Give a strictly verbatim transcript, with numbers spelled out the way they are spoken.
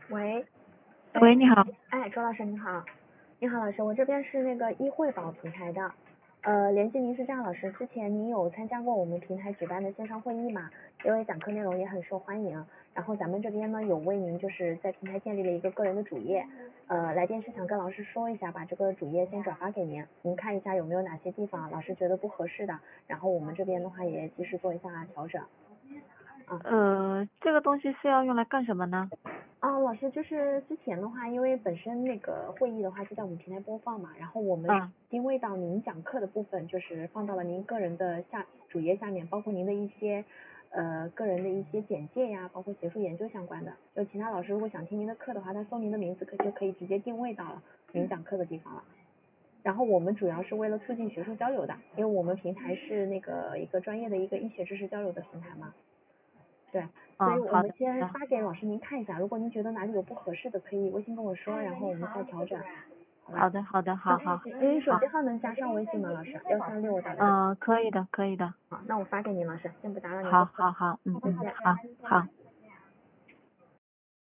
喂， 喂，你好。 哎，周老师你好，你好老师，我这边是那个易汇宝平台的，呃，联系您是这样，老师，之前您有参加过我们平台举办的线上会议吗？因为讲课内容也很受欢迎，然后咱们这边呢有为您就是在平台建立了一个个人的主页，呃，来电是想跟老师说一下，把这个主页先转发给您，您看一下有没有哪些地方老师觉得不合适的，然后我们这边的话也及时做一下调整。 呃，这个东西是要用来干什么呢？ 啊，老师，就是之前的话，因为本身那个会议的话就在我们平台播放嘛，然后我们嗯定位到您讲课的部分，就是放到了您个人的下主页下面，包括您的一些呃个人的一些简介呀，包括学术研究相关的。就其他老师如果想听您的课的话，他搜您的名字可就可以直接定位到您讲课的地方了。然后我们主要是为了促进学术交流的，因为我们平台是那个一个专业的一个医学知识交流的平台嘛。对，所以嗯， 我们好的。 先发给老师您看一下，如果您觉得哪里有不合适的，可以微信跟我说，然后我们再调整。 好的，好的，好好。 您手好， 机号能加上微信吗，老师？幺三六打的。 嗯，可以的，可以的。 好，那我发给您，老师，先不打扰您好工作。 好好，嗯嗯， 谢谢。 好好。